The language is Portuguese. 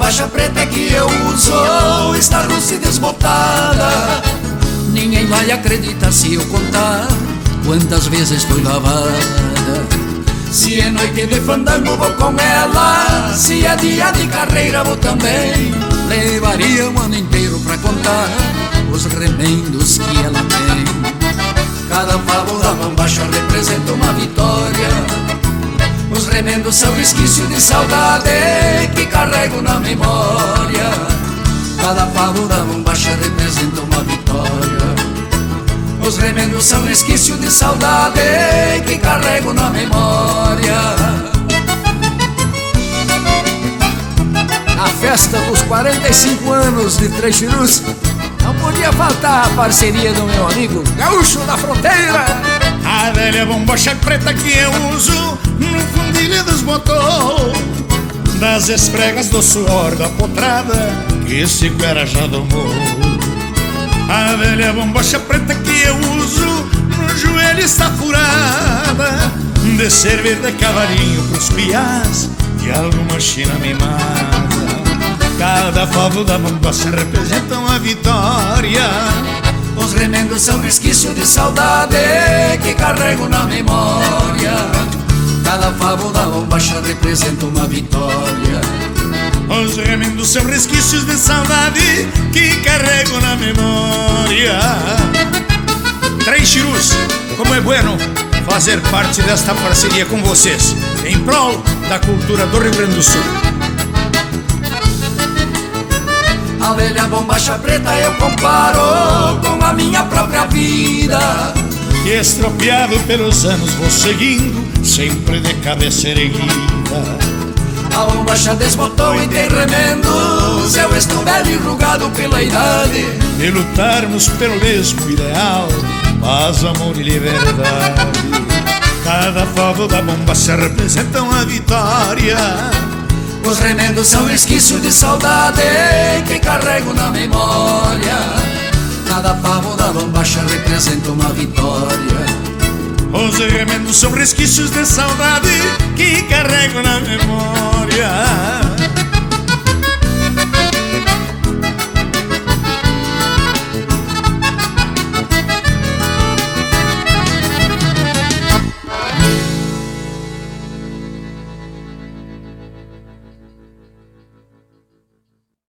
bombacha preta que eu uso está russa e desbotada. Ninguém vai acreditar se eu contar quantas vezes foi lavada. Se é noite de fandango vou com ela, se é dia de carreira vou também. Levaria um ano inteiro pra contar os remendos que ela tem. Cada favo da bombacha representa uma vitória. Os remendos são resquício de saudade que carrego na memória. Cada favo da bombacha representa uma vitória. Os remendos são resquício de saudade que carrego na memória. Na festa dos 45 anos de Três Chirus, não podia faltar a parceria do meu amigo Gaúcho da Fronteira. A velha bombacha preta que eu uso no fundilho dos botões, das esfregas do suor da potrada que esse cara já domou. A velha bombacha preta que eu uso no joelho está furada, de servir de cavalinho pros piás e alguma china mimada. Cada favo da bombacha representa uma vitória. Os remendos são resquício de saudade que carrego na memória. Cada favo da bombacha representa uma vitória. Os remendos são resquícios de saudade que carrego na memória. Três Chirus, como é bueno fazer parte desta parceria com vocês, em prol da cultura do Rio Grande do Sul. A velha bombacha preta eu comparo com a minha própria vida. E estropiado pelos anos vou seguindo, sempre de cabeça erguida. A bombacha desbotou e tem remendos, eu estou velho e enrugado pela idade. E lutarmos pelo mesmo ideal, paz, amor e liberdade. Cada favo da bombacha representa uma vitória. Os remendos são resquício de saudade que carrego na memória. Cada favo da bombacha representa uma vitória. Os remendos são resquícios de saudade que carrego na memória.